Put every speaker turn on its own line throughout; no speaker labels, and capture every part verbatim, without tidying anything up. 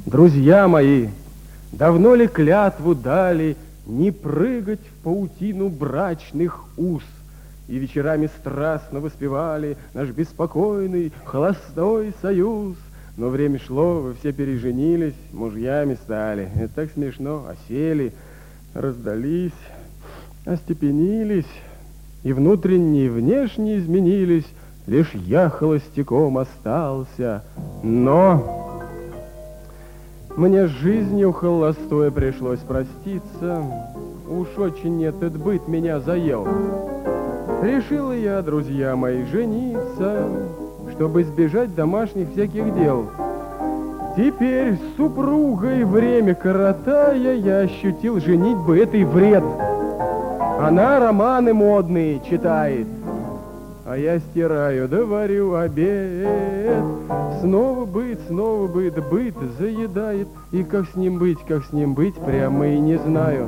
Друзья мои, давно ли клятву дали не прыгать в паутину брачных уз, и вечерами страстно воспевали наш беспокойный холостой союз? Но время шло, вы все переженились, мужьями стали. Это так смешно, осели, раздались, остепенились, и внутренне, и внешне изменились. Лишь я холостяком остался, но... Мне с жизнью холостой пришлось проститься. Уж очень этот быт меня заел. Решила я, друзья мои, жениться, чтобы избежать домашних всяких дел. Теперь с супругой время коротая, я ощутил женитьбы этой вред. Она романы модные читает, а я стираю, да варю обед. Снова быт, снова быт, быт заедает. И как с ним быть, как с ним быть, прямо и не знаю.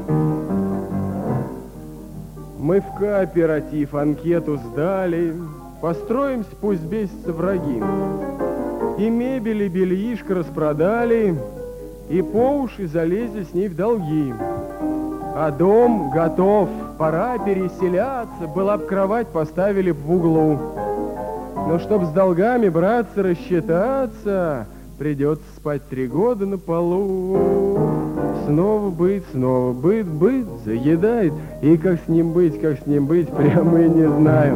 Мы в кооператив анкету сдали. Построимся, пусть бесятся враги. И мебель, и бельишко распродали, и по уши залезли с ней в долги. А дом готов, пора переселяться. Была б кровать, поставили б в углу. Но чтоб с долгами, братцы, рассчитаться, придется спать три года на полу. Снова быт, снова быт, быт заедает. И как с ним быть, как с ним быть, прямо и не знаю.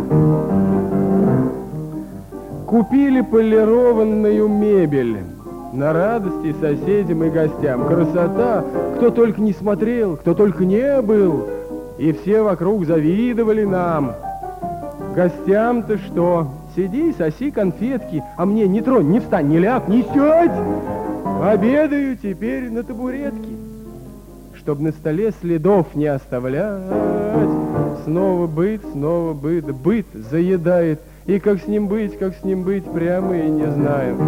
Купили полированную мебель на радости соседям и гостям. Красота, кто только не смотрел, кто только не был. И все вокруг завидовали нам. Гостям-то что? Сиди, соси конфетки, а мне не тронь, не встань, не ляг, не сядь. Обедаю теперь на табуретке, чтоб на столе следов не оставлять. Снова быт, снова быт, быт заедает. И как с ним быть, как с ним быть, прямо и не знаю.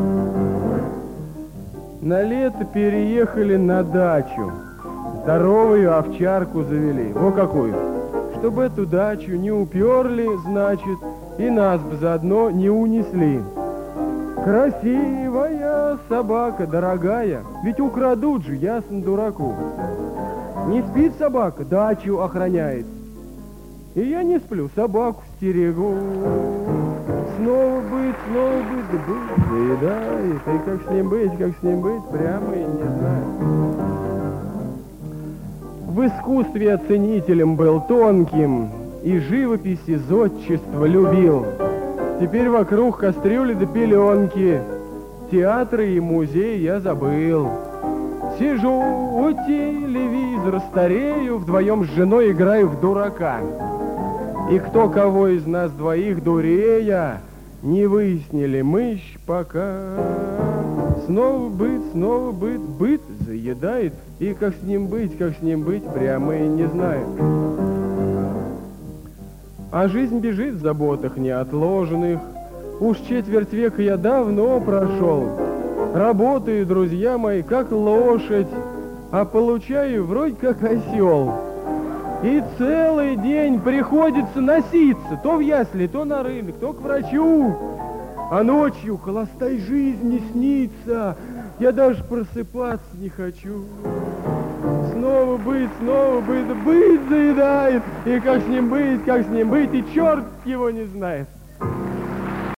На лето переехали на дачу. Здоровую овчарку завели. Во какую! Чтобы эту дачу не уперли, значит, и нас бы заодно не унесли. Красивая собака, дорогая, ведь украдут же, ясно дураку. Не спит собака, дачу охраняет. И я не сплю, собаку стерегу. Снова быть, снова быть, быть заедает. И как с ним быть, как с ним быть, прямо и не знаю. В искусстве оценителем был тонким, и живопись, и зодчество любил. Теперь вокруг кастрюли да пеленки, театры и музей я забыл. Сижу у телевизора, старею, вдвоем с женой играю в дурака. И кто кого из нас двоих дурея, не выяснили мы еще пока. Снова быт, снова быт, быт заедает. И как с ним быть, как с ним быть, прямо и не знаю. А жизнь бежит в заботах неотложенных. Уж четверть века я давно прошел. Работаю, друзья мои, как лошадь, а получаю вроде как осел. И целый день приходится носиться, то в ясли, то на рынок, то к врачу. А ночью холостой жизни снится, я даже просыпаться не хочу. Снова быть, снова быть, быть заедает. И как с ним быть, как с ним быть, и черт его не знает.